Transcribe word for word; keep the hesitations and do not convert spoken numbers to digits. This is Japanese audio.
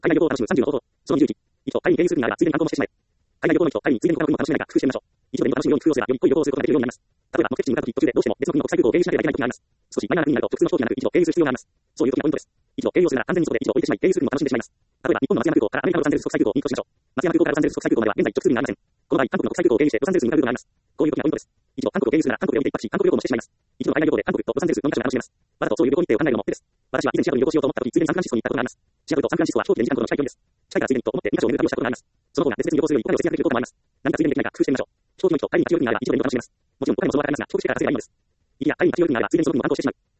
海外旅行を楽しむさんじゅうの方法。そのにじゅういち。一応、タイに経由するならば、ついでに観光もしてしまえ。海外旅行の人、タイについでに他の国の楽しめないか工夫してみましょう。一度でも楽しむように工夫をすれば、より良い旅行をすることができるようになります。例えば、目的地に向かうとき、途中でどうしても別の国の国際空港を経由しなければいけないときがあります。少しマイナーな国になると、普通の飛行機になく一度経由する必要があります。そういう時のポイントです。一度経由をするなら安全に外で一度置いてしまい、経由するのを楽しんでしまいます。例えば、日本の松山空港からアメリカのロサンゼルス国際空港に移動しましょう。松山空港からロサンゼルス国際空港までは現在直通便がありません。この場合、韓国の国際空港を経由してロサンゼルスに向かうことがあります。こういう時のポイントです。一度、韓国を経由するなら韓国で置いて一泊し、韓国旅行もしてしまいます。一度海外旅行で韓国とロサンゼルスのにカ所で楽しめます。わざとそういう旅行日程を考えるのも手です。私は以前シアトルに旅行しようと思った時、ついでにサンフランシスコに行ったことがあります。シアトルとサンフランシスコは飛行機でにじかんほどの近い距離です。近いからついでにと思ってにカ所を巡る旅をしたことがあります。その方が別々に旅行するよりお金を節約できることもあります。何かついでにできないか工夫してみましょう。飛行機の日とタイに立ち寄る時になれば一度でも楽しめます。もちろん他にもその場がありますが、長期してから焦りがいいのです。いや、タイに立ち寄る時になればついでにその国の観光をしてしまう。